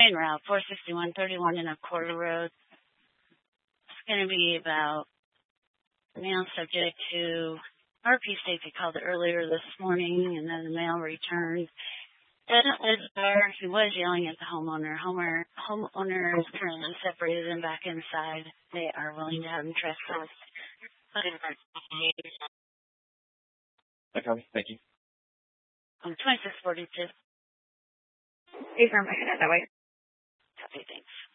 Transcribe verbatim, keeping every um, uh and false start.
en route, four sixty-one thirty-one and a quarter road. It's going to be about male subject to R P safety called earlier this morning, and then the male returned. Doesn't live there. He was yelling at the homeowner. Homeowner, homeowner is currently separated and back inside. They are willing to have him trespass. Okay, thank you. Um, twenty-six forty-two. Hey, firm, I can head that way. Copy, thanks.